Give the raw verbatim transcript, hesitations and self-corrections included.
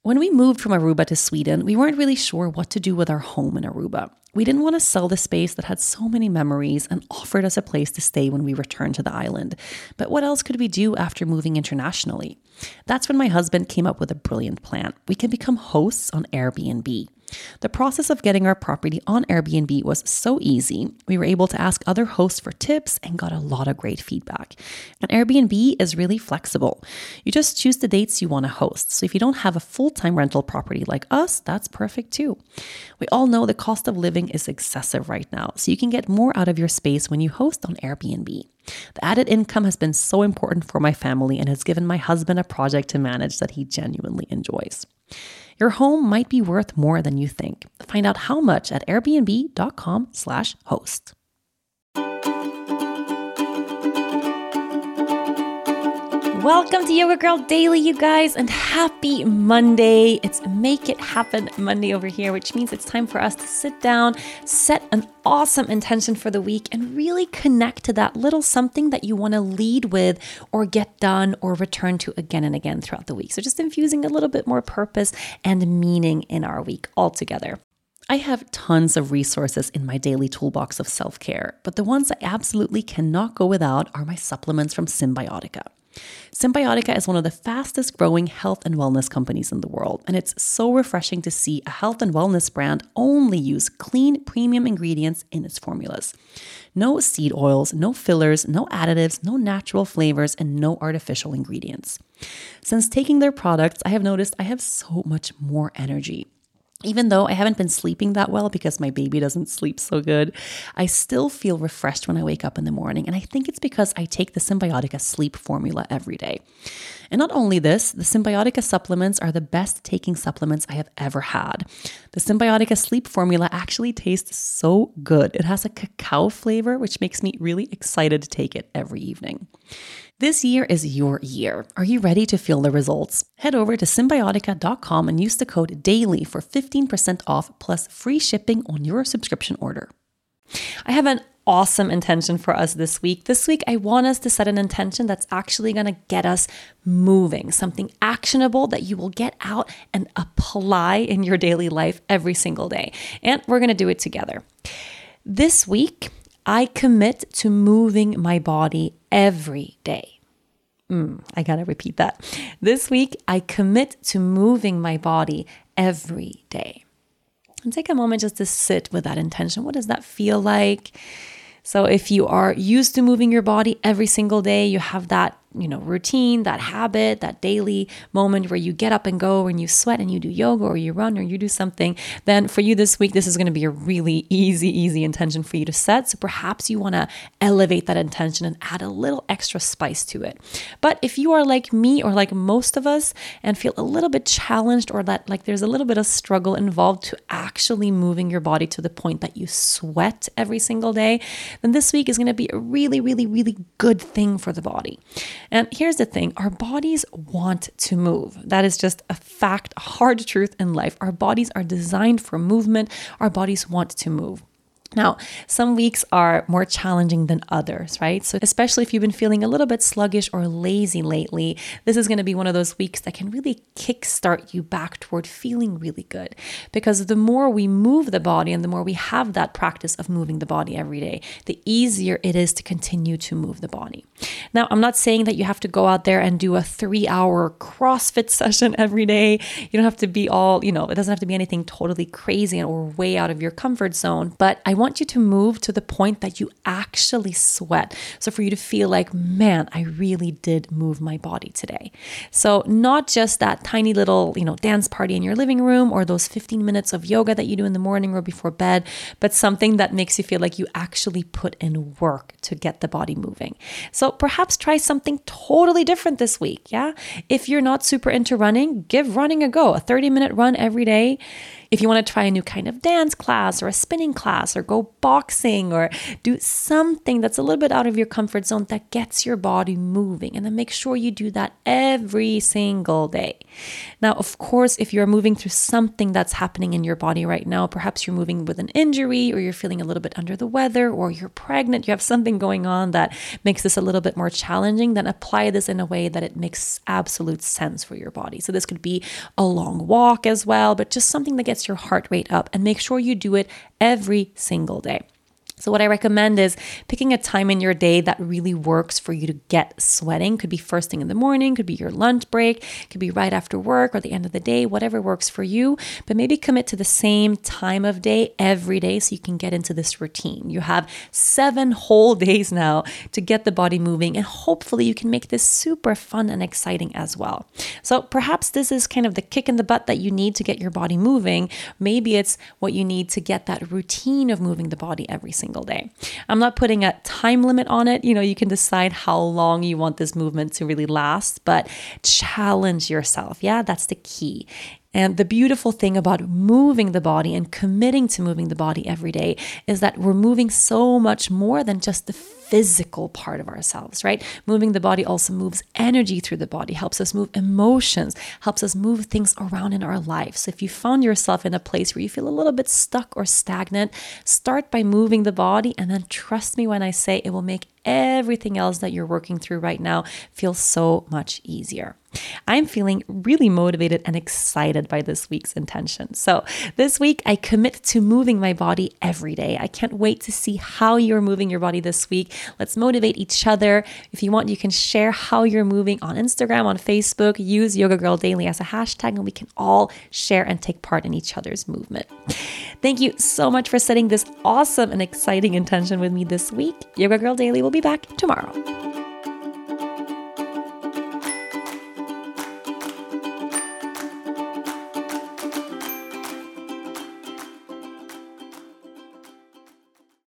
When we moved from Aruba to Sweden, we weren't really sure what to do with our home in Aruba. We didn't want to sell the space that had so many memories and offered us a place to stay when we returned to the island. But what else could we do after moving internationally? That's when my husband came up with a brilliant plan. We can become hosts on Airbnb. The process of getting our property on Airbnb was so easy. We were able to ask other hosts for tips and got a lot of great feedback. And Airbnb is really flexible. You just choose the dates you want to host. So if you don't have a full-time rental property like us, that's perfect too. We all know the cost of living is excessive right now, so you can get more out of your space when you host on Airbnb. The added income has been so important for my family and has given my husband a project to manage that he genuinely enjoys. Your home might be worth more than you think. Find out how much at airbnb.com slash host. Welcome to Yoga Girl Daily, you guys, and happy Monday. It's Make It Happen Monday over here, which means it's time for us to sit down, set an awesome intention for the week, and really connect to that little something that you want to lead with or get done or return to again and again throughout the week. So just infusing a little bit more purpose and meaning in our week altogether. I have tons of resources in my daily toolbox of self-care, but the ones I absolutely cannot go without are my supplements from Cymbiotika. Cymbiotika is one of the fastest growing health and wellness companies in the world, and it's so refreshing to see a health and wellness brand only use clean, premium ingredients in its formulas. No seed oils, no fillers, no additives, no natural flavors, and no artificial ingredients. Since taking their products, I have noticed I have so much more energy. Even though I haven't been sleeping that well because my baby doesn't sleep so good, I still feel refreshed when I wake up in the morning. And I think it's because I take the Cymbiotika sleep formula every day. And not only this, the Cymbiotika supplements are the best taking supplements I have ever had. The Cymbiotika sleep formula actually tastes so good. It has a cacao flavor, which makes me really excited to take it every evening. This year is your year. Are you ready to feel the results? Head over to cymbiotika dot com and use the code DAILY for fifteen percent off plus free shipping on your subscription order. I have an awesome intention for us this week. This week, I want us to set an intention that's actually going to get us moving, something actionable that you will get out and apply in your daily life every single day. And we're going to do it together. This week, I commit to moving my body every day. Mm, I gotta repeat that. This week, I commit to moving my body every day. And take a moment just to sit with that intention. What does that feel like? So if you are used to moving your body every single day, you have that, you know, routine, that habit, that daily moment where you get up and go and you sweat and you do yoga or you run or you do something, then for you this week, this is going to be a really easy, easy intention for you to set. So perhaps you want to elevate that intention and add a little extra spice to it. But if you are like me or like most of us and feel a little bit challenged or that like there's a little bit of struggle involved to actually moving your body to the point that you sweat every single day, then this week is going to be a really, really, really good thing for the body. And here's the thing, our bodies want to move. That is just a fact, a hard truth in life. Our bodies are designed for movement. Our bodies want to move. Now, some weeks are more challenging than others, right? So especially if you've been feeling a little bit sluggish or lazy lately, this is going to be one of those weeks that can really kickstart you back toward feeling really good. Because the more we move the body and the more we have that practice of moving the body every day, the easier it is to continue to move the body. Now, I'm not saying that you have to go out there and do a three hour CrossFit session every day. You don't have to be all, you know, it doesn't have to be anything totally crazy or way out of your comfort zone, but I want you to move to the point that you actually sweat. So for you to feel like, man, I really did move my body today. So not just that tiny little, you know, dance party in your living room or those fifteen minutes of yoga that you do in the morning or before bed, but something that makes you feel like you actually put in work to get the body moving. So perhaps try something totally different this week. Yeah. If you're not super into running, give running a go, a thirty minute run every day. If you want to try a new kind of dance class or a spinning class or go go boxing or do something that's a little bit out of your comfort zone that gets your body moving. And then make sure you do that every single day. Now, of course, if you're moving through something that's happening in your body right now, perhaps you're moving with an injury or you're feeling a little bit under the weather or you're pregnant, you have something going on that makes this a little bit more challenging, then apply this in a way that it makes absolute sense for your body. So this could be a long walk as well, but just something that gets your heart rate up, and make sure you do it every single day. So what I recommend is picking a time in your day that really works for you to get sweating. Could be first thing in the morning, could be your lunch break, could be right after work or the end of the day, whatever works for you. But maybe commit to the same time of day every day so you can get into this routine. You have seven whole days now to get the body moving, and hopefully you can make this super fun and exciting as well. So perhaps this is kind of the kick in the butt that you need to get your body moving. Maybe it's what you need to get that routine of moving the body every single single day. I'm not putting a time limit on it. You know, you can decide how long you want this movement to really last, but challenge yourself. Yeah, that's the key. And the beautiful thing about moving the body and committing to moving the body every day is that we're moving so much more than just the physical part of ourselves, right? Moving the body also moves energy through the body, helps us move emotions, helps us move things around in our life. So if you found yourself in a place where you feel a little bit stuck or stagnant, start by moving the body, and then trust me when I say it will make everything else that you're working through right now feel so much easier. I'm feeling really motivated and excited by this week's intention. So this week, I commit to moving my body every day. I can't wait to see how you're moving your body this week. Let's motivate each other. If you want, you can share how you're moving on Instagram, on Facebook. Use Yoga Girl Daily as a hashtag, and we can all share and take part in each other's movement. Thank you so much for setting this awesome and exciting intention with me this week. Yoga Girl Daily will be back tomorrow.